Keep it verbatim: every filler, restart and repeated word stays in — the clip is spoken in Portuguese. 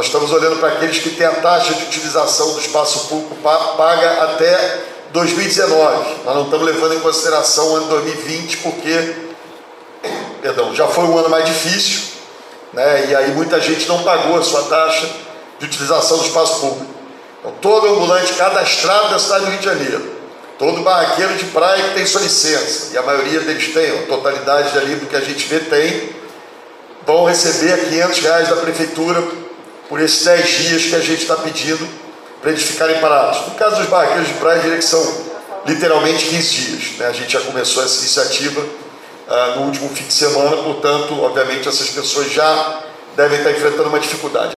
Nós estamos olhando para aqueles que têm a taxa de utilização do espaço público paga até dois mil e dezenove. Nós não estamos levando em consideração o ano dois mil e vinte, porque perdão, já foi um ano mais difícil, né? E aí muita gente não pagou a sua taxa de utilização do espaço público. Então, todo ambulante cadastrado da cidade do Rio de Janeiro, todo barraqueiro de praia que tem sua licença, e a maioria deles tem, a totalidade ali do que a gente vê tem, vão receber quinhentos reais da prefeitura por esses dez dias que a gente está pedindo para eles ficarem parados. No caso dos barraqueiros de praia, eu diria que são literalmente quinze dias, né? A gente já começou essa iniciativa uh, no último fim de semana, portanto, obviamente, essas pessoas já devem estar enfrentando uma dificuldade.